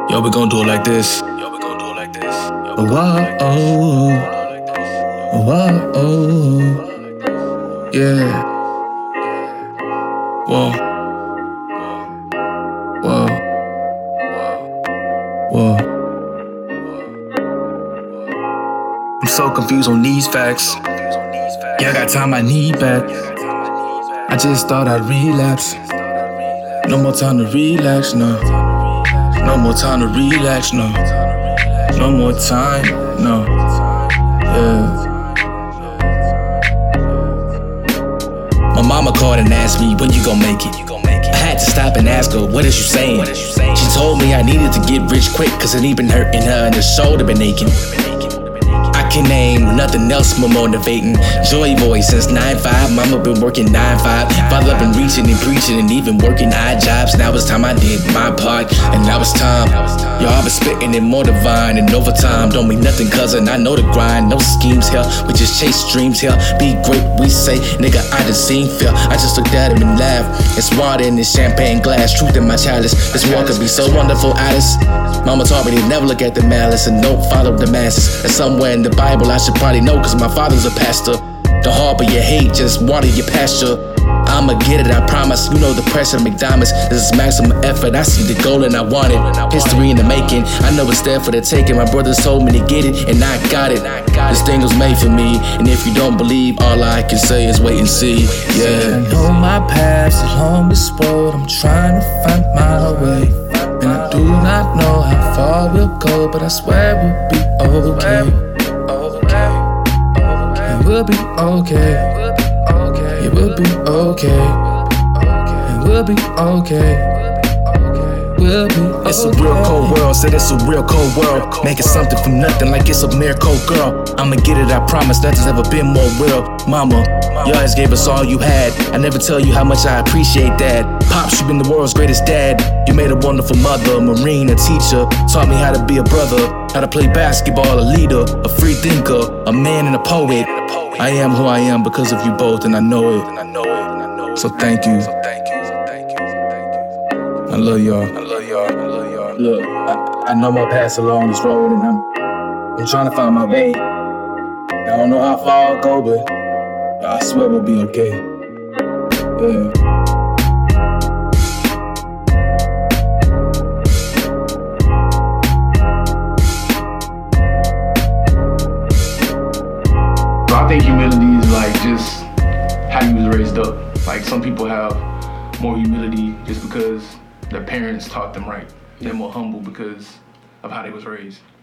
Yo, we gon' do it like this. Whoa, oh, whoa, oh, yeah. Whoa, whoa, whoa. I'm so confused on these facts. Yeah, I got time I need back. I just thought I'd relapse. No more time to relax, no. No more time to relax, no. No more time, no. Yeah. My mama called and asked me, when you gon' make it? I had to stop and ask her, what is you saying? She told me I needed to get rich quick, cause it ain't been hurting her and the shoulder been aching. I can name nothing else more motivating. Joy voice since 9-5, mama been working 9-5. Father been reaching and preaching and even working odd jobs. Now it's time I did my part, and now it's time. Y'all been spitting it more divine and overtime. Don't mean nothing, cousin, I know the grind. No schemes here, we just chase dreams here. Be great, we say, nigga, I done seen fear. I just looked at him and laughed. It's water in this champagne glass, truth in my chalice. This walk could be so wonderful, Alice. Mama taught me to never look at the malice and don't follow the masses. And somewhere in the Bible I should probably know, cause my father's a pastor. Don't harbor your hate, just water your pasture. I'ma get it, I promise. You know the pressure of McDonald's. This is maximum effort, I see the goal and I want it. History in the making, I know it's there for the taking. My brothers told me to get it, and I got it. This thing was made for me, and if you don't believe, all I can say is wait and see. Yeah. I know my path's along this road, I'm trying to find my way. And I do not know how far we'll go, but I swear we'll be okay. And we'll be okay. Yeah, we'll be okay. And we'll be okay. We'll be okay. It's a real cold world, said it's a real cold world. Making something from nothing like it's a miracle, girl. I'ma get it, I promise, nothing's ever been more real. Mama, you always gave us all you had. I never tell you how much I appreciate that. Pops, you been the world's greatest dad. You made a wonderful mother, a marine, a teacher. Taught me how to be a brother, how to play basketball, a leader, a free thinker, a man and a poet. I am who I am because of you both, and I know it. So thank you. I love y'all. Look, I know my path along this road, and I'm trying to find my way. I don't know how far I'll go, but I swear we'll be okay. Yeah. So I think humility is like just how you was raised up. Like some people have more humility just because their parents taught them right. They're more humble because of how they was raised.